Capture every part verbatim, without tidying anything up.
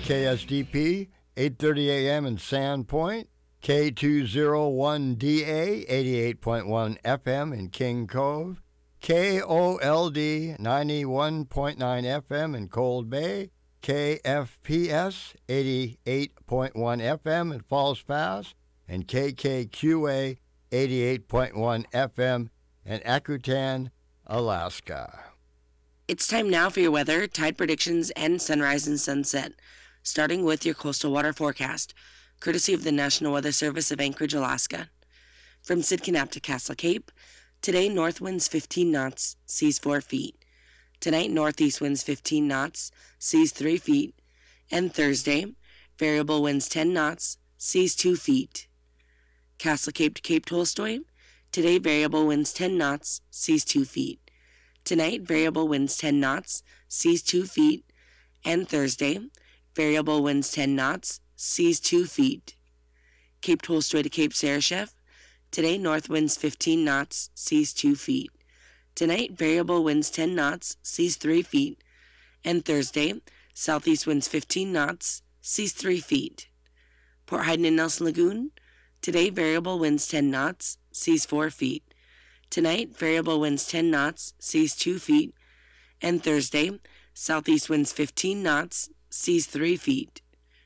K S D P, eight thirty a.m. in Sandpoint, K two oh one D A, eighty-eight point one F M in King Cove, K O L D, ninety-one point nine F M in Cold Bay, K F P S, eighty-eight point one F M in Falls Pass, and K K Q A, eighty-eight point one F M in Akutan, Alaska. It's time now for your weather, tide predictions, and sunrise and sunset, starting with your coastal water forecast, courtesy of the National Weather Service of Anchorage, Alaska. From Sidkinap to Castle Cape, today north winds fifteen knots, seas four feet. Tonight northeast winds fifteen knots, seas three feet. And Thursday, variable winds ten knots, seas two feet. Castle Cape to Cape Tolstoy, today variable winds ten knots, seas two feet. Tonight, variable winds ten knots, seas two feet. And Thursday, variable winds ten knots, seas two feet. Cape Tolstoy to Cape Sarashef, today north winds fifteen knots, seas two feet. Tonight, variable winds ten knots, seas three feet. And Thursday, southeast winds fifteen knots, seas three feet. Port Hayden and Nelson Lagoon, today variable winds ten knots, seas four feet. Tonight, variable winds ten knots, seas two feet. And Thursday, southeast winds fifteen knots, seas three feet.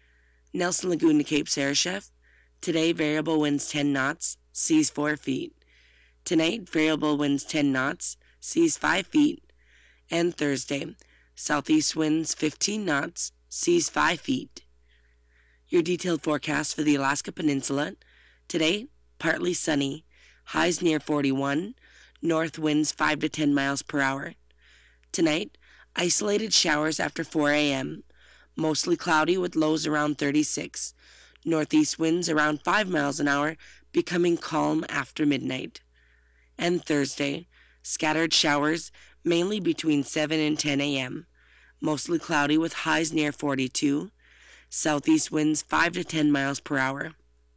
Nelson Lagoon to Cape Sarashef, today variable winds ten knots, seas four feet. Tonight, variable winds ten knots, seas five feet. And Thursday, southeast winds fifteen knots, seas five feet. Your detailed forecast for the Alaska Peninsula, today, partly sunny, highs near forty-one, north winds five to ten miles per hour. Tonight, isolated showers after four a.m., mostly cloudy with lows around thirty-six, northeast winds around five miles an hour, becoming calm after midnight. And Thursday, scattered showers mainly between seven and ten a.m., mostly cloudy with highs near forty-two, southeast winds five to ten miles per hour.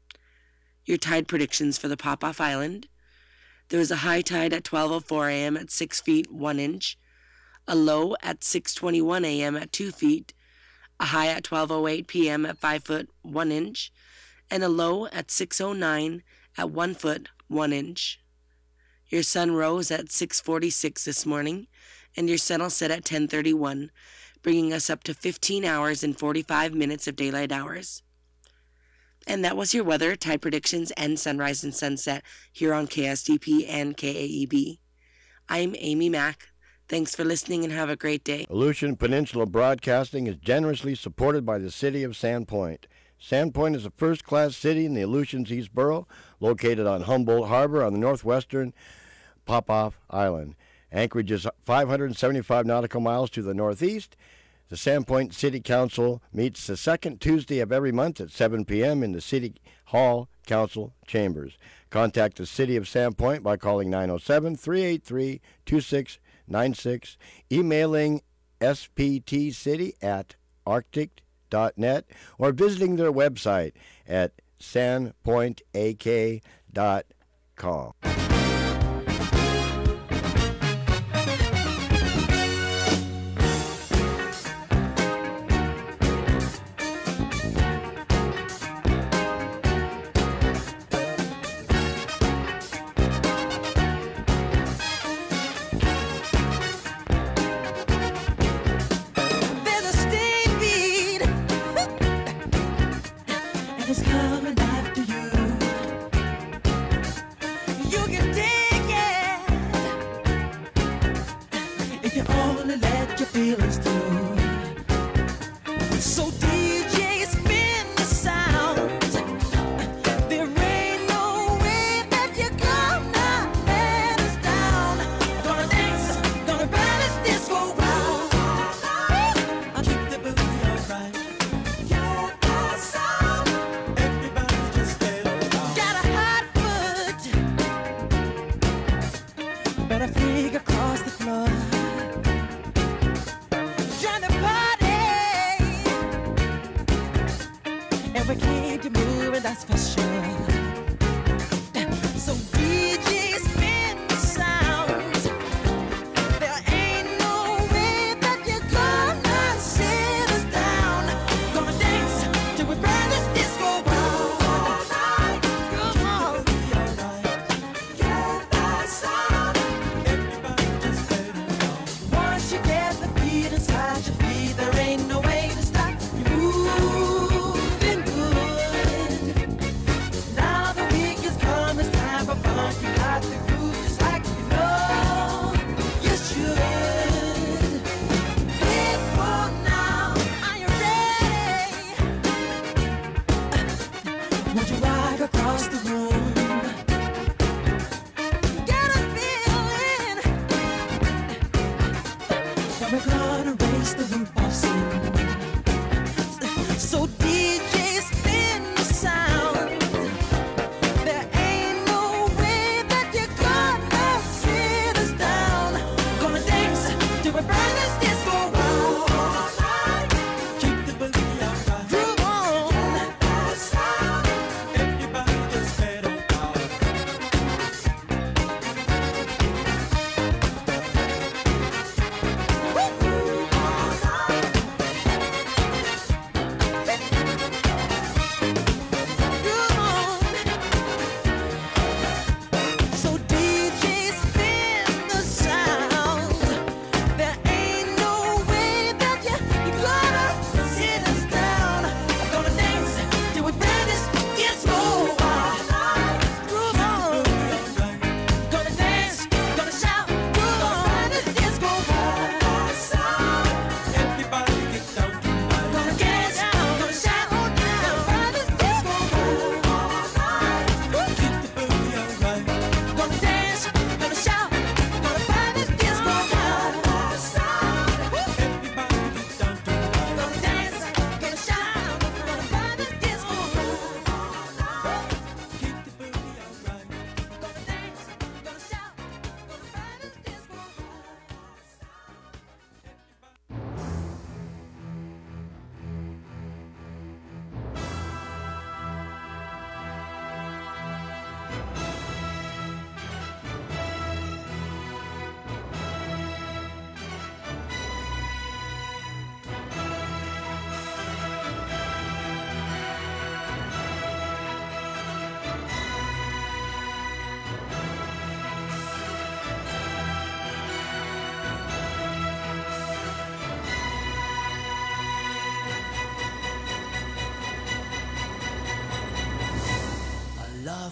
Your tide predictions for the Pop-Off Island. There was a high tide at twelve oh four a.m. at six feet one inch, a low at six twenty-one a.m. at two feet, a high at twelve oh eight p.m. at five foot one inch, and a low at six oh nine at one foot one inch. Your sun rose at six forty-six this morning, and your sun will set at ten thirty-one, bringing us up to fifteen hours and forty-five minutes of daylight hours. And that was your weather, tide predictions, and sunrise and sunset here on K S D P and K A E B. I'm Amy Mack. Thanks for listening and have a great day. Aleutian Peninsula Broadcasting is generously supported by the city of Sandpoint. Sandpoint is a first-class city in the Aleutians East Borough, located on Humboldt Harbor on the northwestern Pop-Off Island. Anchorage is five hundred seventy-five nautical miles to the northeast. The Sandpoint City Council meets the second Tuesday of every month at seven p.m. in the City Hall Council Chambers. Contact the City of Sandpoint by calling nine oh seven, three eight three, two six nine six, emailing s p t city at arctic dot net, or visiting their website at sandpoint a k dot com. Gonna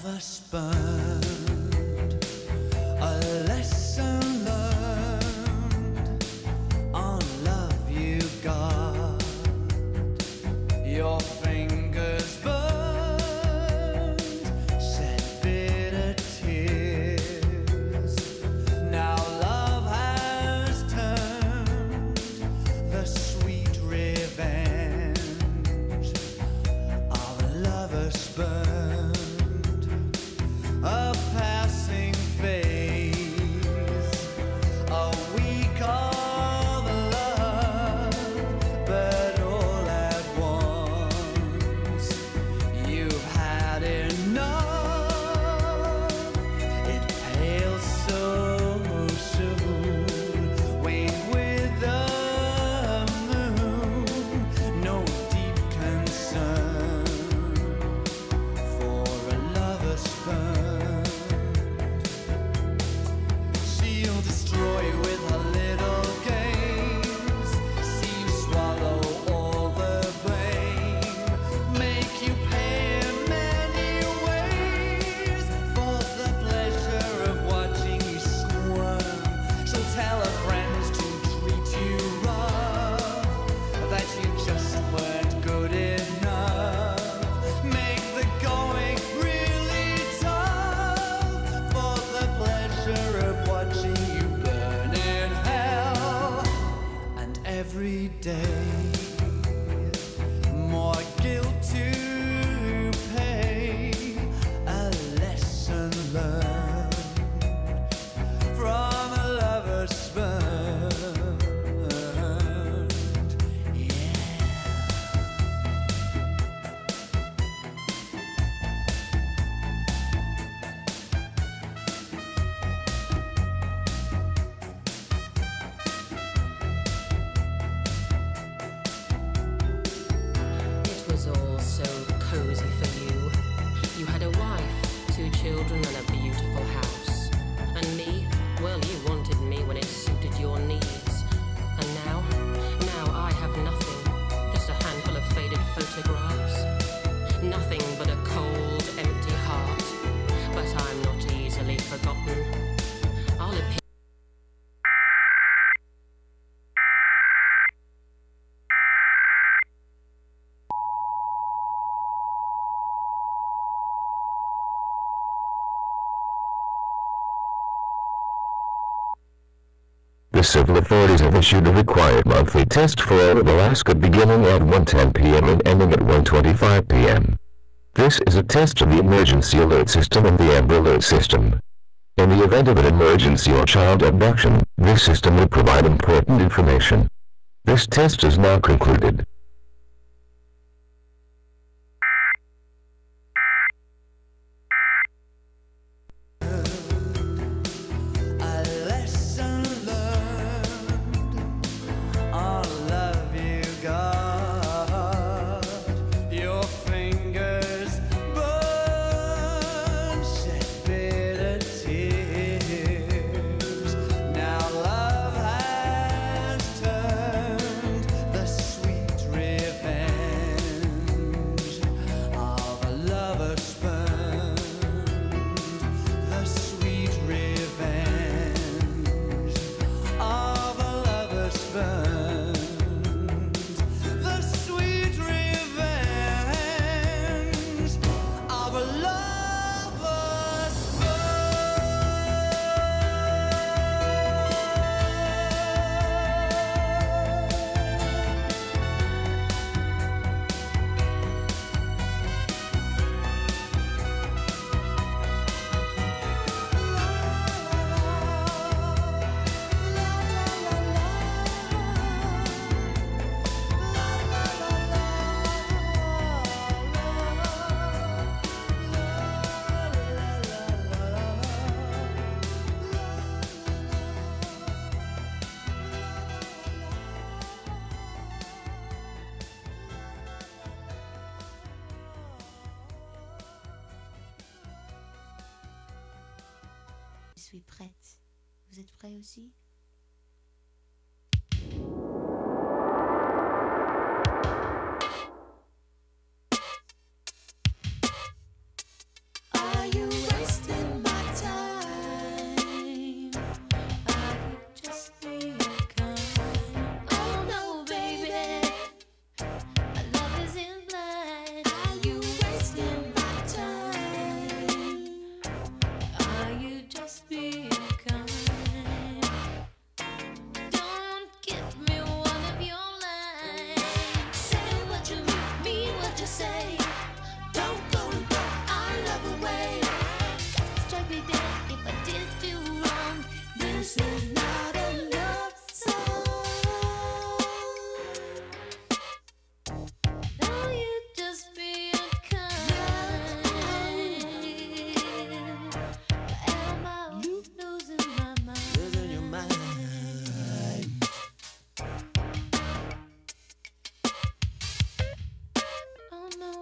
us burned, a lesson learned on love you got. Your fingers burned, shed bitter tears. Now love has turned the sweet revenge of lovers burned, a passing phase, a week of love, but all at once you've had enough. It pales so soon, wane with the moon, no deep concern for a lover's burn. She'll destroy with her little games, see you swallow all the blame, make you pay in many ways for the pleasure of watching you squirm. She'll tell her friends to treat you rough, that you just weren't good enough, make the going really tough for the pleasure of watching you burn in hell. And every day more guilt to pay, a lesson learned from a lover's burned. Yeah. It was all so cozy for you. You had a wife, two children, and a beautiful house. And me, well, you wanted me when it suited your needs. And now, now I have nothing, just a handful of faded photographs. Nothing but a cold, empty heart. But I'm not easily forgotten. I'll appear. The civil authorities have issued a required monthly test for all of Alaska beginning at one ten p m and ending at one twenty-five p m This is a test of the Emergency Alert System and the Amber Alert System. In the event of an emergency or child abduction, this system will provide important information. This test is now concluded. A lesson learned on love you got. Your fingers burn, shed bitter tears. Now love has turned the sweet revenge of a lover's burned, the sweet revenge of a lover's burned, the sweet revenge of a lover's Je suis prête. Vous êtes prêts aussi? Are you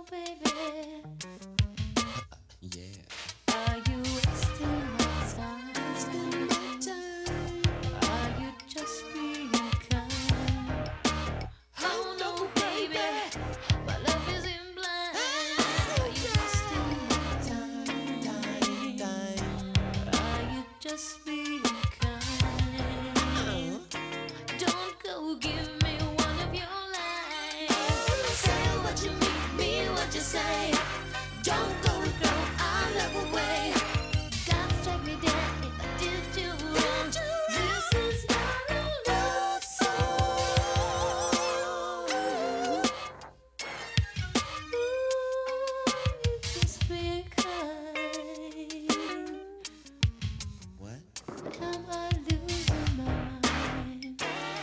baby. Yeah. Are you wasting my time? Wasting my time. Are you just being kind? Oh no, baby, my love is in blind. Are you wasting my time? Are you just being kind? Don't go give me one of your lies. Say what you mean, mean what you say. Don't go and throw our love away. God strike me down if I did you wrong. This is not a love song. Ooh, just be kind. What? Am I losing my mind?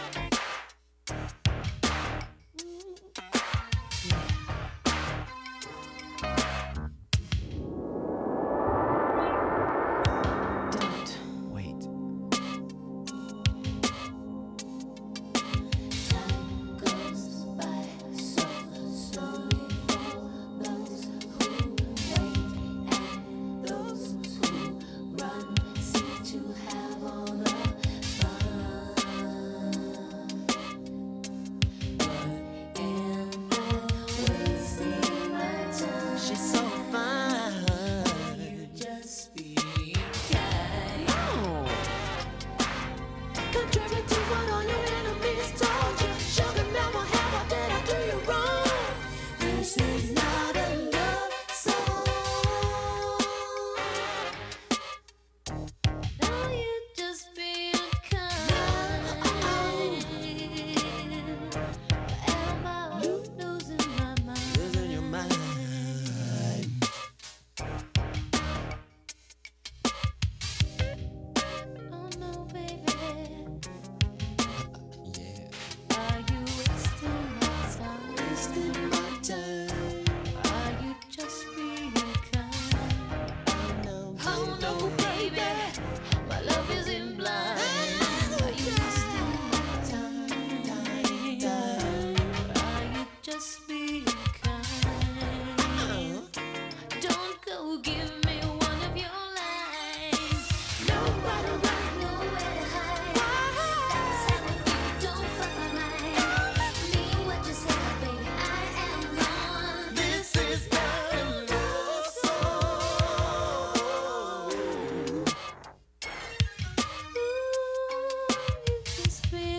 Don't wait. Time goes by so slowly for those who wait, and those who run seem to have all the fun. But am I wasting my time? She's so fine. Just be kind. Contrary to what all your enemies told you, sugar never have I did I do you wrong. This is not a love song. Now you just being kind. Am I losing my mind? Losing your mind. Oh no, baby. Yeah. Are you wasting my time? Wasting my time. Are you just being kind? No, Oh no, baby, my love is in blind. Are you wasting my time? Are you just being kind? Don't go give me one of your lies. Nowhere to run, nowhere to hide. That's how you don't fuck my mind. Mean what you say, baby, I am gone. this is not a love song. Just be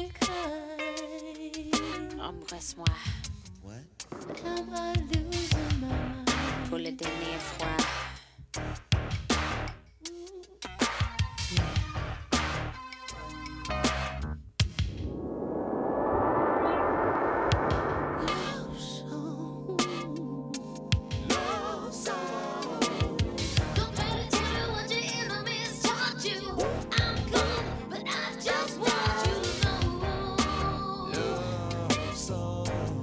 kind. Embrasse-moi What? Am I losing my mind? pour le dernier fois. Love song. Don't try to tell me what your enemies taught you. I'm good, but I just want you to know. Love song.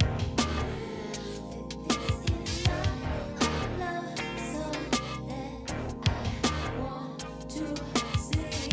This is not a love song that I want to sing.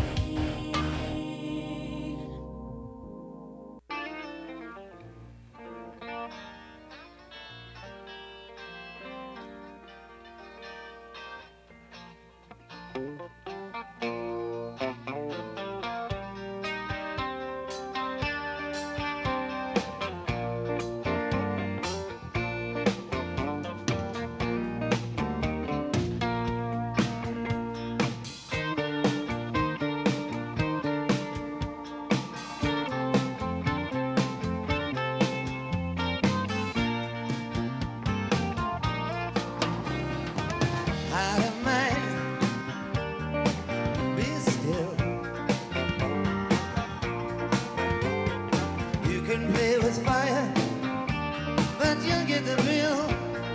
Out of mind. Be still. You can play with fire, but you'll get the bill.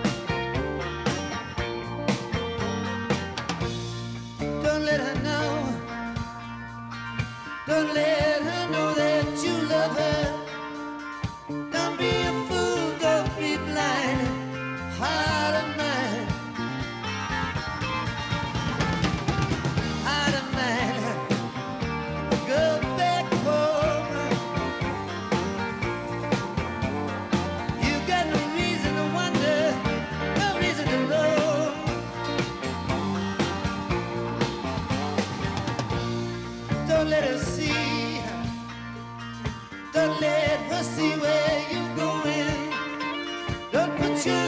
Don't let her know. Don't let her know that you love her. Don't be a fool, don't be blind. Heart of mine. Out of mind. Go back home. You got no reason to wonder.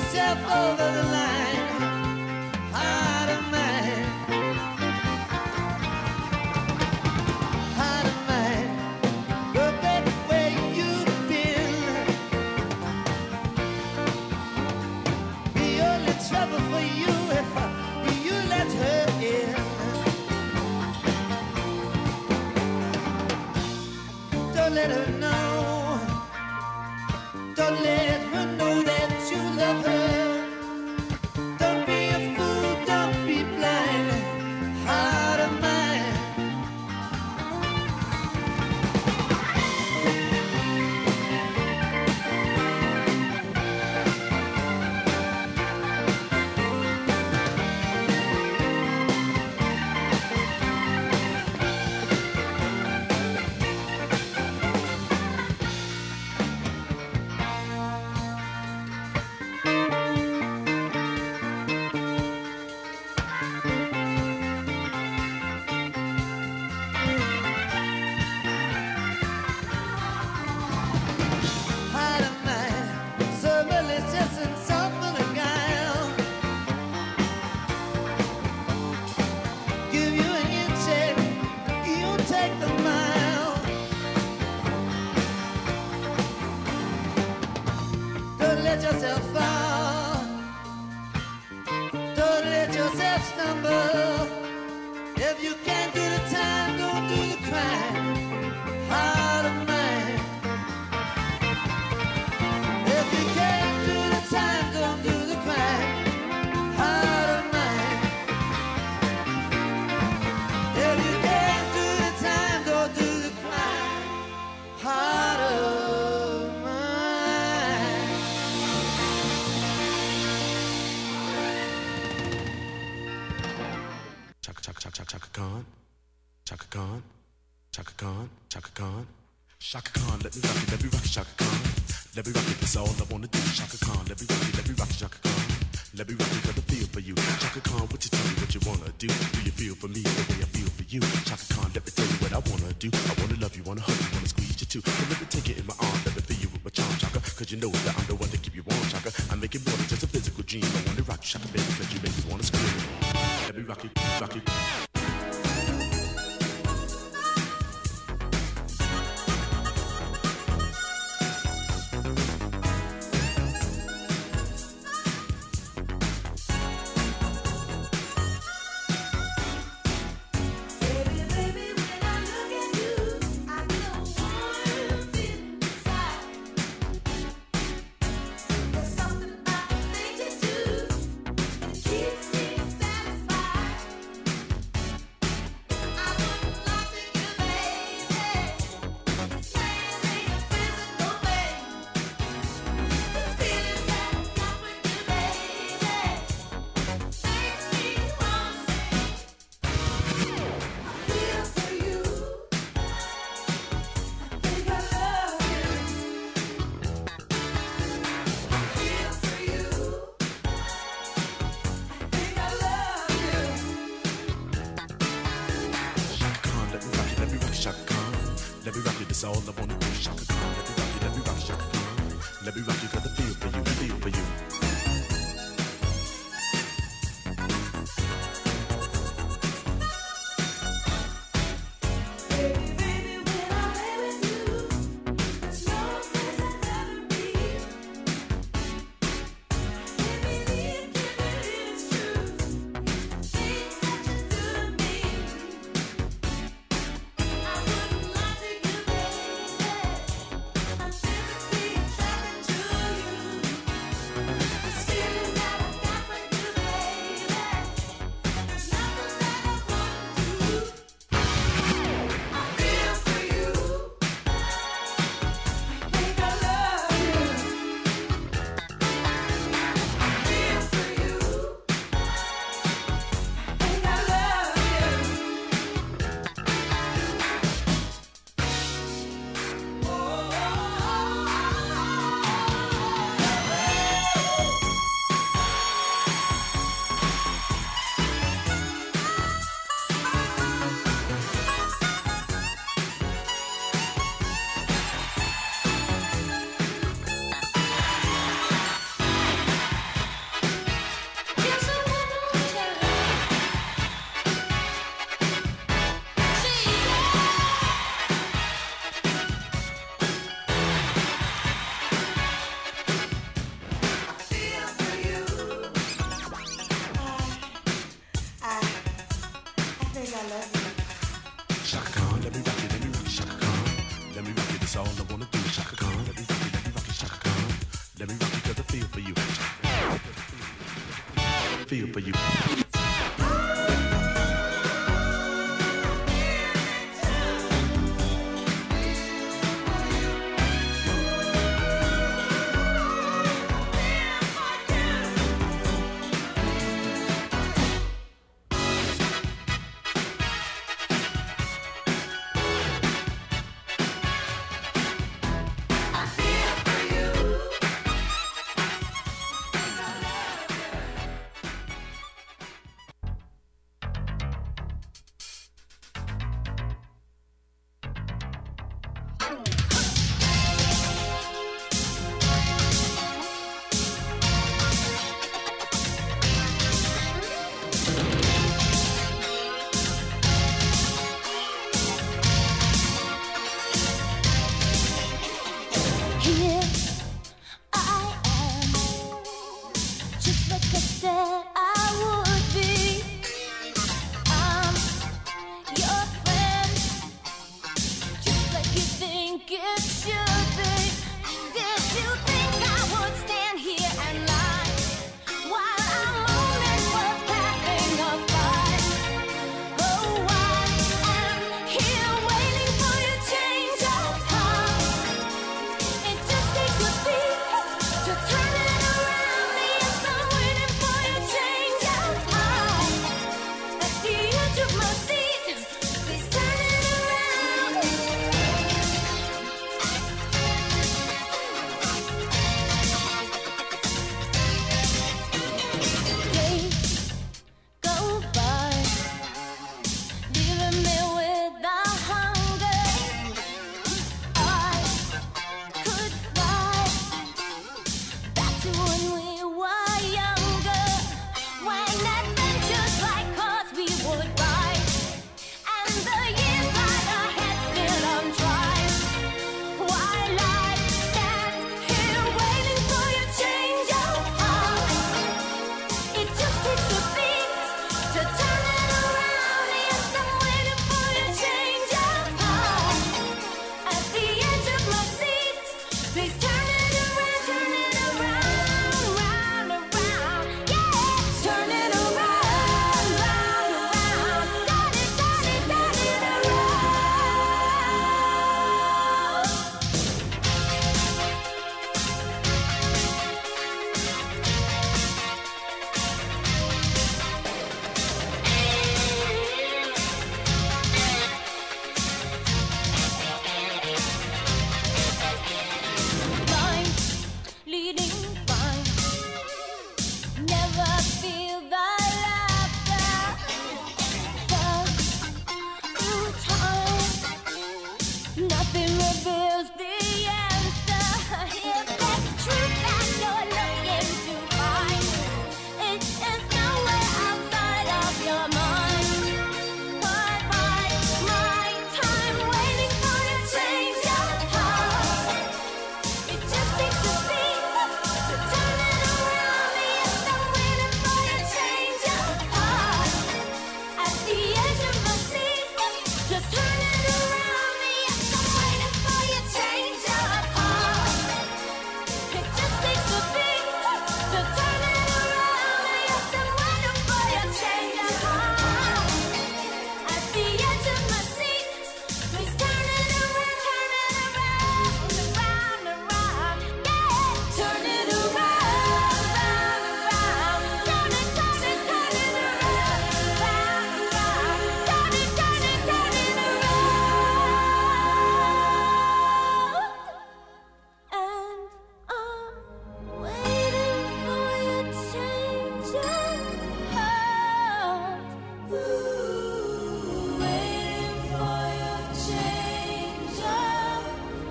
yourself over the line. Heart of mine, heart of mine, go back where you've been. The only trouble for you if uh, you let her in. Don't let her know. Don't let her know that you love her. Don't be a fool, don't be blind. Heart of mine. Heart of mine, so malicious and so full of guile. Give you an inch and you take the mile. Don't let yourself fall. Don't let yourself stumble. If you can't do the time, don't do the crime. Heart of mine. If you can't do the time, don't do the crime. Heart of mine. If you can't do the time, don't do the crime. Heart of mine. Chaka chaka chaka chaka Chaka Khan, Chaka Khan, Chaka Khan, Chaka Khan, Chaka Khan, let me rock it, let me rock it, Chaka Khan, let me rock it, that's all I wanna do. Chaka Khan, let me rock it, let me rock it, Chaka Khan, let me rock it, got a feel for you. Chaka Khan, what you tell me what you wanna do? Do you feel for me the way I feel for you? Chaka Khan, let me tell you what I wanna do. I wanna love you, wanna hug you, wanna squeeze you too. So let me take it in my arms, let me feel you with my charm, Chaka. Cause you know that I'm the one to keep you warm, Chaka. I make it more than just a physical dream. I wanna rock you, Chaka, baby, cause you make me wanna scream. Let me rock it, rock it. Let me rock you, that's all I wanna do. Chaka Khan, let me rock you, let me rock you, Chaka Khan. Let me rock you, got the feel for you, feel for you. Trying to feel for you. Feel for you. Here I am, just like I said I would be. I'm your friend, just like you think it should be. Did you think I would stand here and lie while our moment was passing us by? Oh, I am here waiting for your change of heart. It just takes a beat to turn it around. Yes, I'm waiting for your change of heart. At the edge of my seat, please turn it around. Days go by, leaving me with the hunger. I could fly back to when we were younger, when adventures like ours we would ride, and the years lie ahead still untried. While I stand here waiting for your change of heart, it just takes a beat to turn it around. Yes, I'm waiting for your change of heart. At the edge of my seat, please turn it around, turn it around, round, around, yeah. Turn it around, round, around, turn it, turn it, turn it around. Lines leading fine, never feel the laughter. Thugs through time, nothing reveals the answer. If that's truth that you're looking to find, it is nowhere outside of your mind. But my, my time waiting for your change of heart. It just takes a beat to turn it around. Yes, I'm waiting for your change of heart. At the edge of my seat, just turn it around. Yes, I'm waiting for your change of heart. It just takes a beat to turn it around. Yes, I'm waiting for your change of heart. At the edge of my seat, please turn it around, turn it around, around, around, yeah. Turn it around, round, around, turn it, turn it, turn it around, round, around, turn it, turn it, turn it around. And I'm waiting for your change of heart. Ooh, waiting for your change of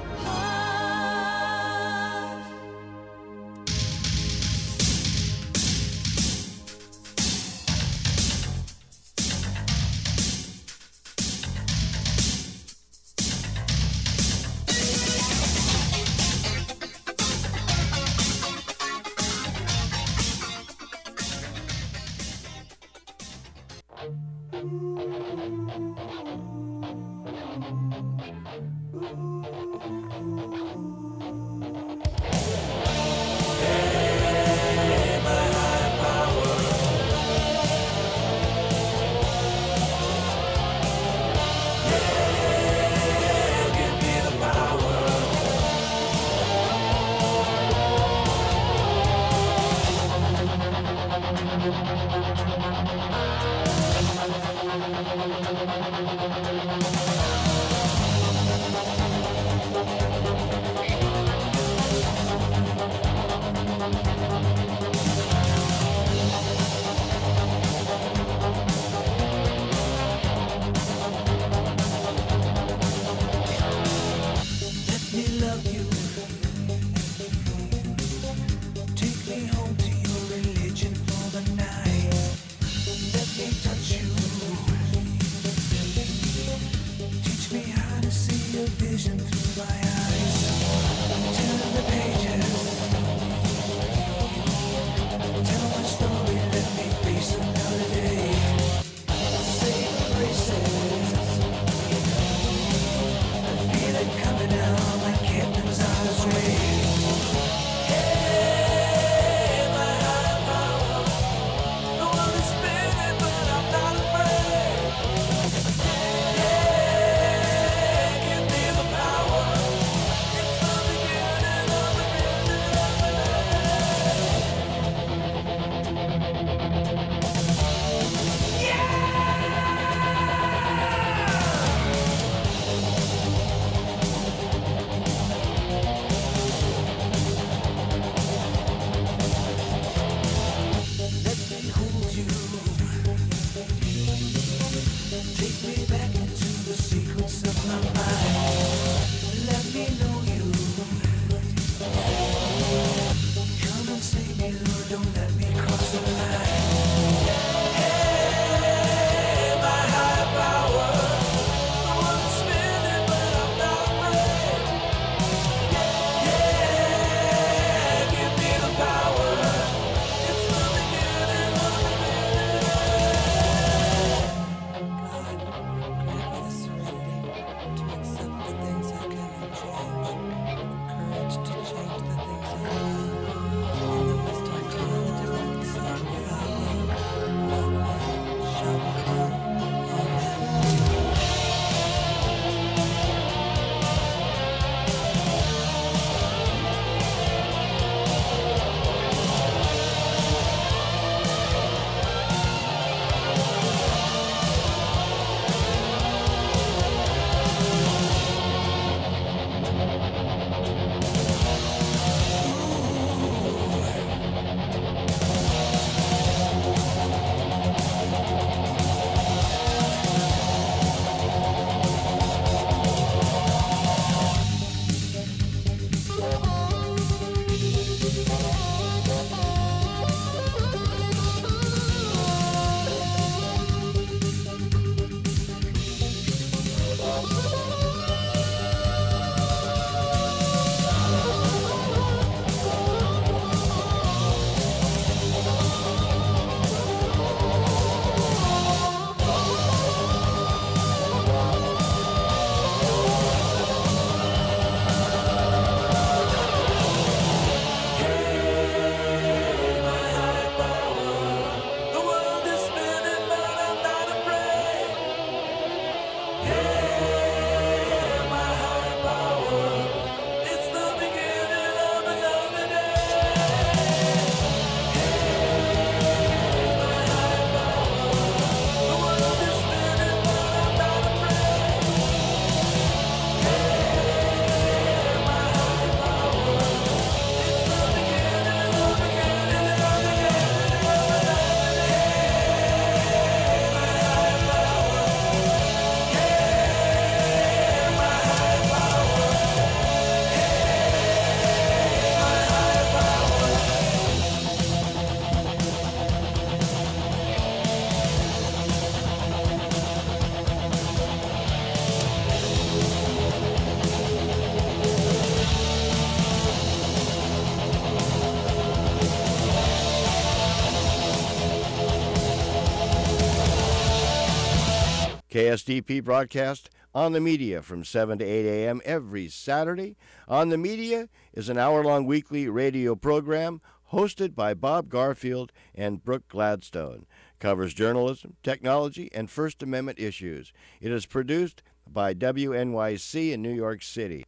heart. Let me love you. Take me home to your religion for the night. Let me touch you. Teach me how to see your vision through my eyes. Turn the pages. Tell my story. Let me face another day. Say the graces. Feel it coming out like Captain's on his way. Hey, my higher power. The world is spinning, but I'm not afraid. Yeah, give me the power. It's the beginning of the Let me hold you. Take me back into the secrets of my mind. Let me know you. Come and save me, Lord. Don't let me cross the line. Hey, my higher power. The world is spinning, but I'm not afraid. Yeah, give me the power. It's the beginning of the God, grant me the serenity to accept the things I cannot change, courage to change the things I can, and the wisdom to know the difference. Thy will, not mine, shall be done. Amen. The world is spinning, but I'm not afraid. Yeah, my higher power. It's the beginning of another day. My higher power. The world is spinning, but I'm not afraid. Yeah, my higher power. It's the beginning of the beginning of the K S D P broadcast On the Media from seven to eight a.m. every Saturday. On the Media is an hour-long weekly radio program hosted by Bob Garfield and Brooke Gladstone. Covers journalism, technology, and First Amendment issues. It is produced by W N Y C in New York City.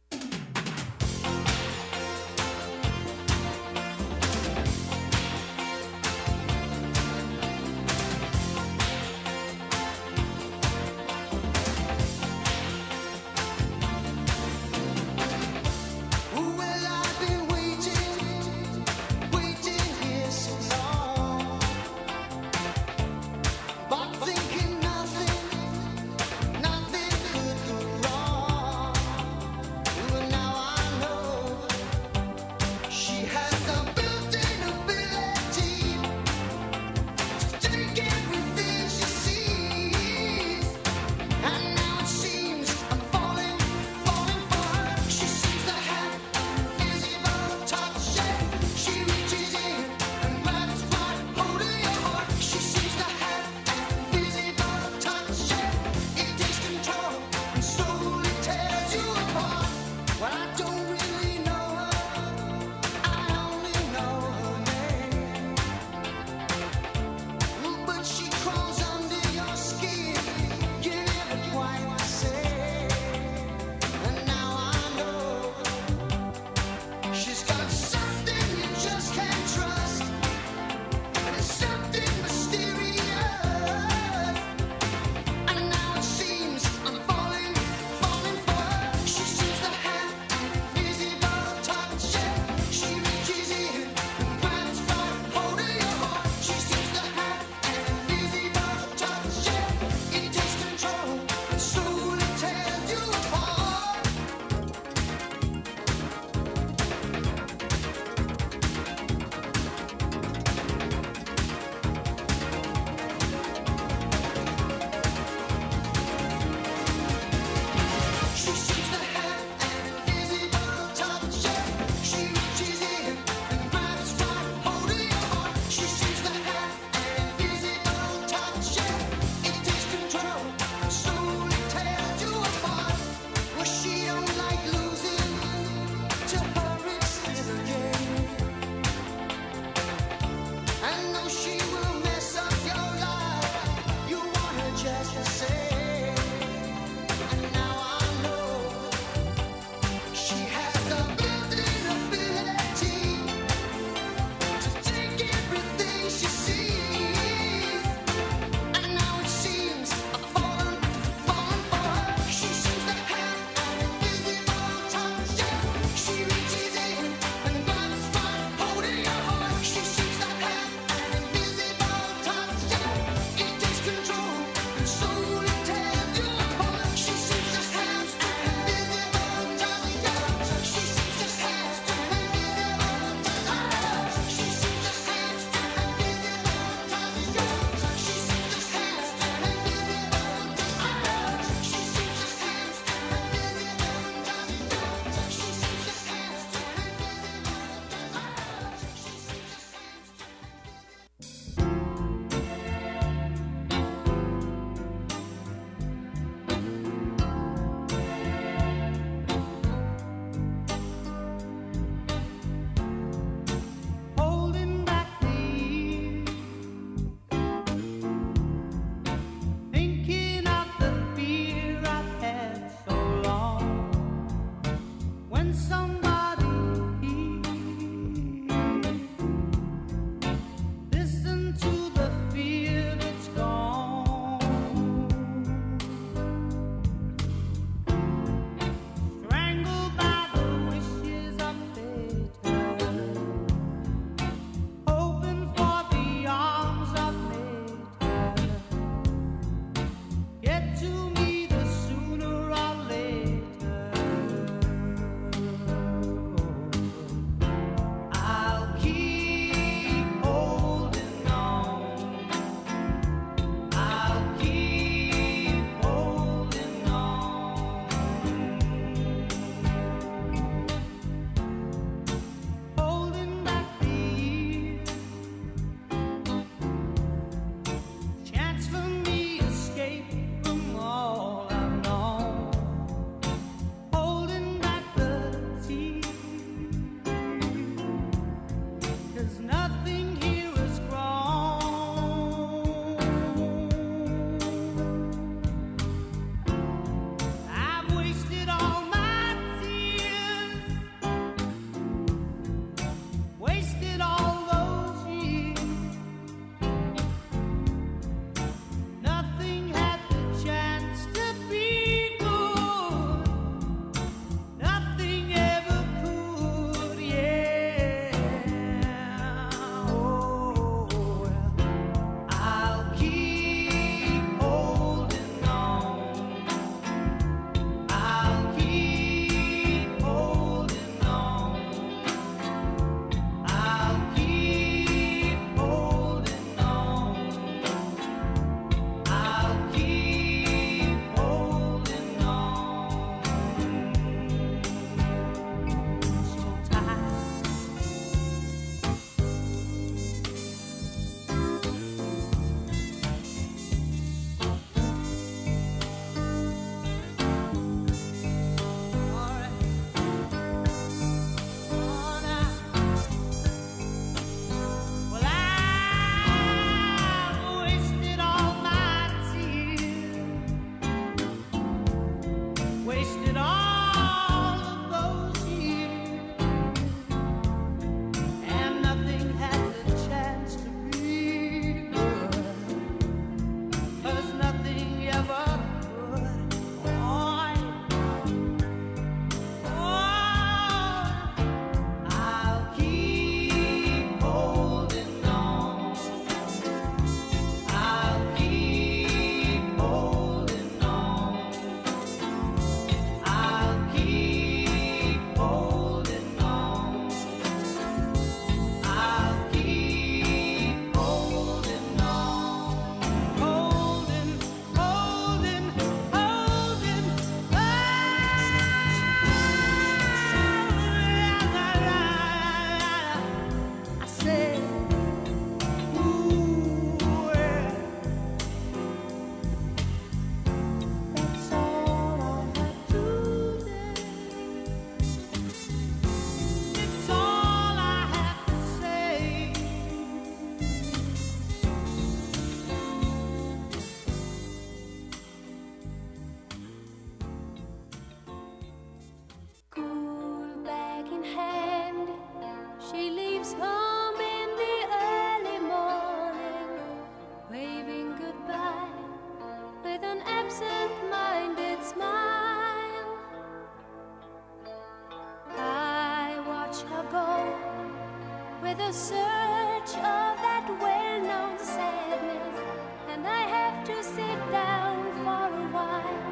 the search of that well-known sadness, and I have to sit down for a while.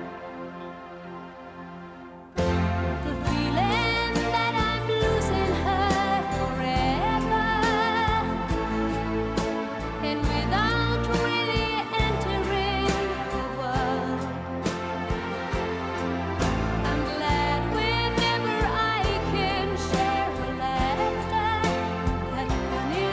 The feeling that I'm losing her forever, and without really entering the world, I'm glad whenever I can share her laughter, that funny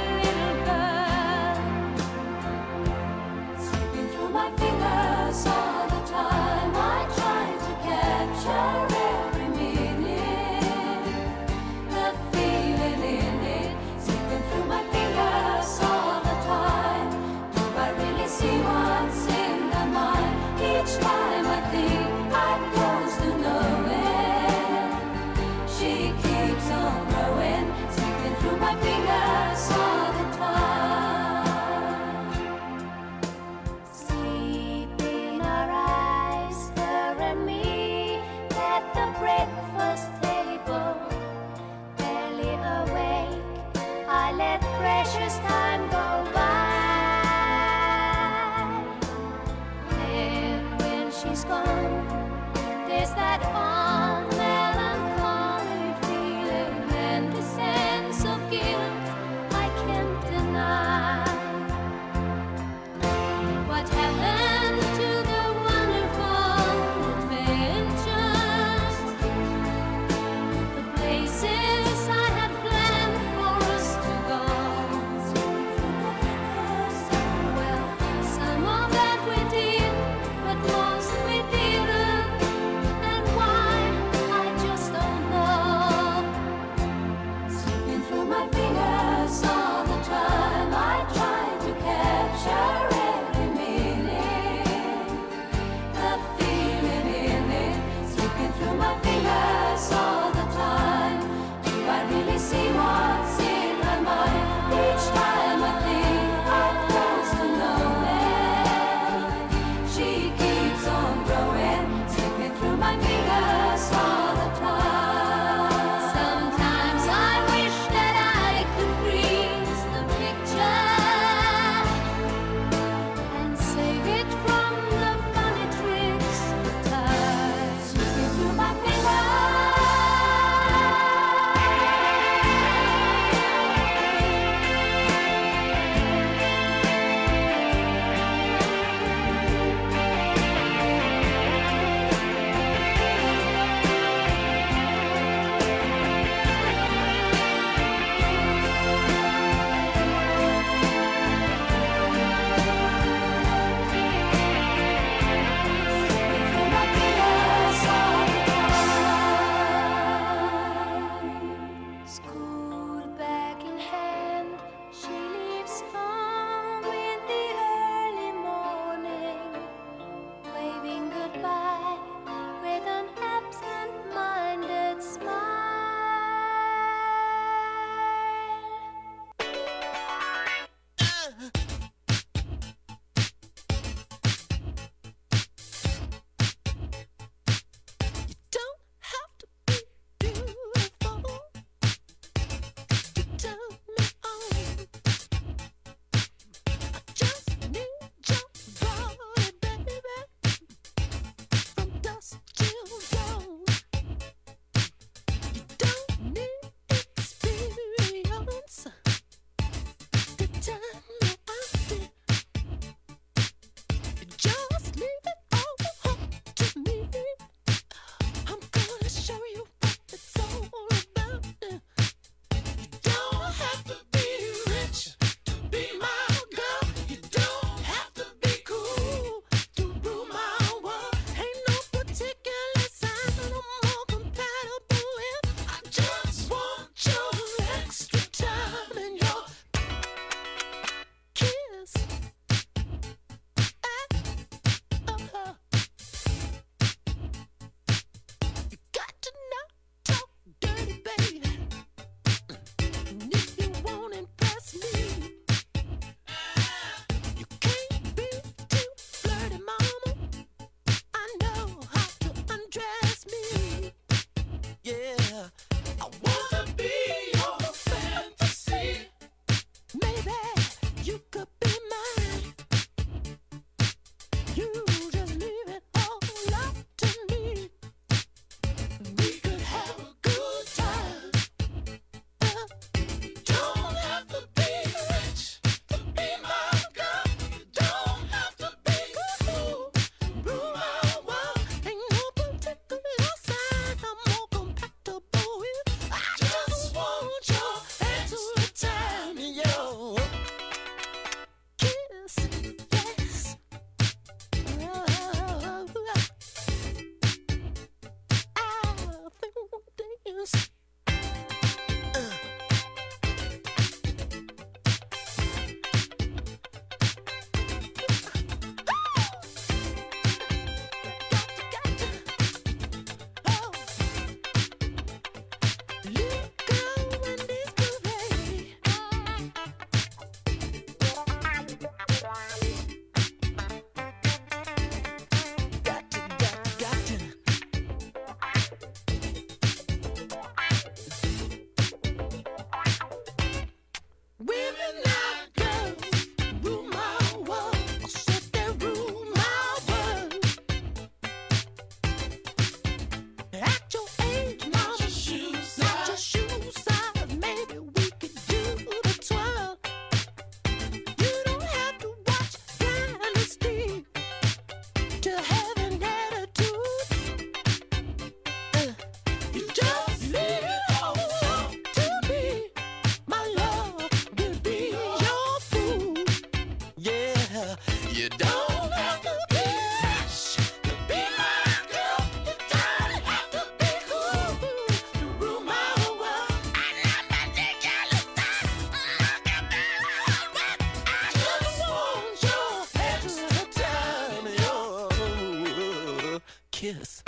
kiss.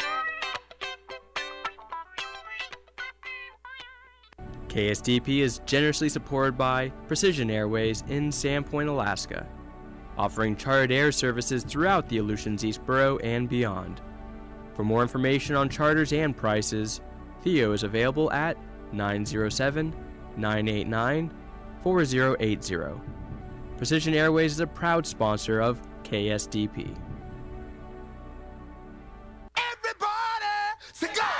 K S D P is generously supported by Precision Airways in Sandpoint, Alaska, offering chartered air services throughout the Aleutians East Borough and beyond. For more information on charters and prices, Theo is available at nine oh seven, nine eight nine, four oh eight oh. Precision Airways is a proud sponsor of K S D P. Everybody, say go!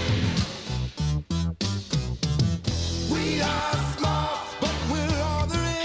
We are small, but we're all there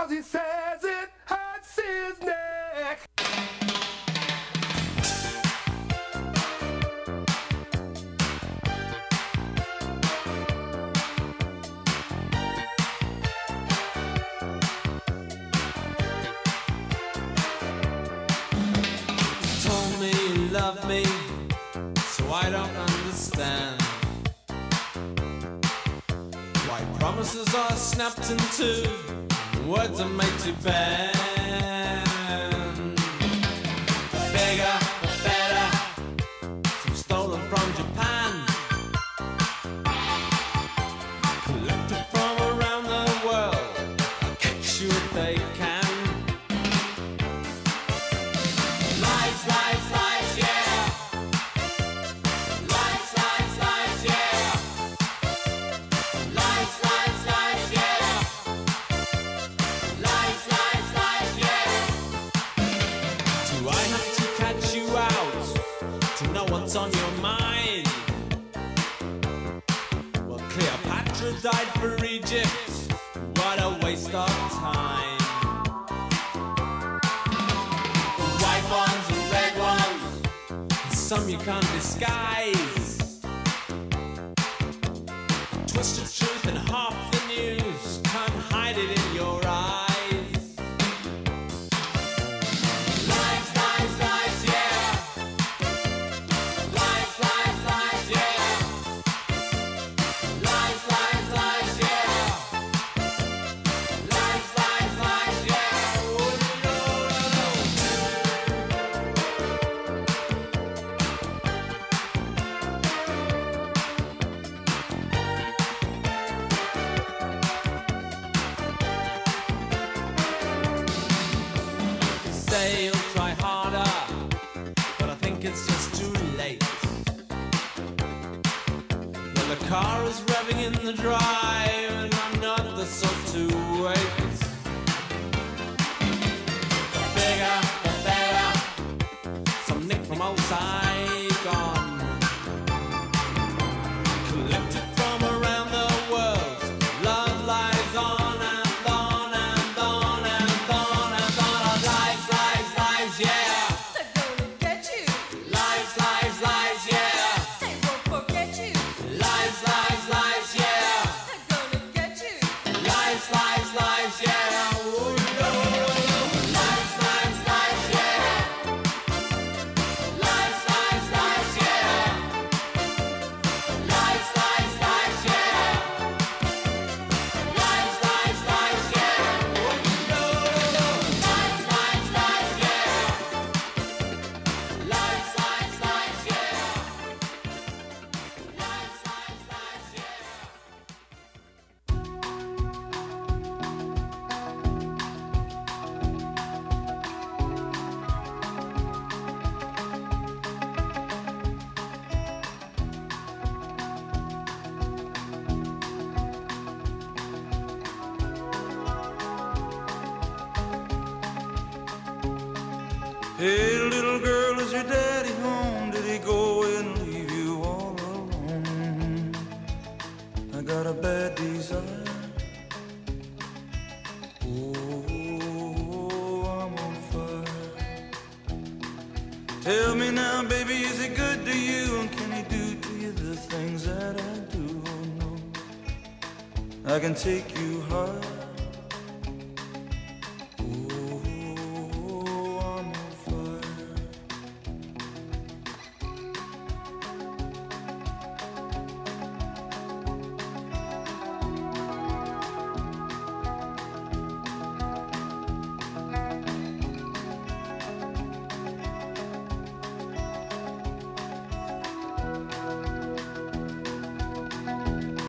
'cause he says it hurts his neck. Told me you love me, so I don't understand why promises are snapped in two, words are made to bend. The bigger, the better, some stolen from Japan, collected from around the world, I'll catch you if they can. Lies, lies, lies, yeah. Lies, lies, lies, yeah. Lies, lies, lies, yeah. Lies, lies, lies, yeah. Do I have to catch you out to know what's on your mind? Well, Cleopatra died for Egypt. What a waste of time. White ones and red ones, and some you can't disguise. Twisted truth and half the news, can't hide it in your eyes. Lies, lies, lies, yeah. Lies, lies, lies, yeah. Lies, lies, lies, yeah. Lies, lies, lies, yeah. Oh, no, no, no. Say you'll try harder, but I think it's just too late. Well, the car is revving in the drive, and I'm not the sort to wait. The bigger, the better, some nick from old Saigon, collected from around the world. Love lies on and on and on and on and on. Lies, lies, lies, yeah. They're gonna get you. Lies, lies, lies, yeah. They won't forget you. Lies, lies, lies, yeah. They're gonna get you. Lies, lies, lies, yeah. Ooh, no, no, no. Lies, lies, lies, yeah. Lies, lies, lies, yeah. Lies, lies, lies, yeah. Lies, lies, lies, yeah. Ooh, no, no, no. Lies, lies, lies, yeah. Lies, lies, lies, yeah. Lies, lies, lies, yeah. Hey, little girl, is your daddy home? Did he go and leave you all alone? I got a bad desire. Oh, I'm on fire. Tell me now, baby, is he good to you? And can he do to you the things that I do? Oh, no, I can take you high.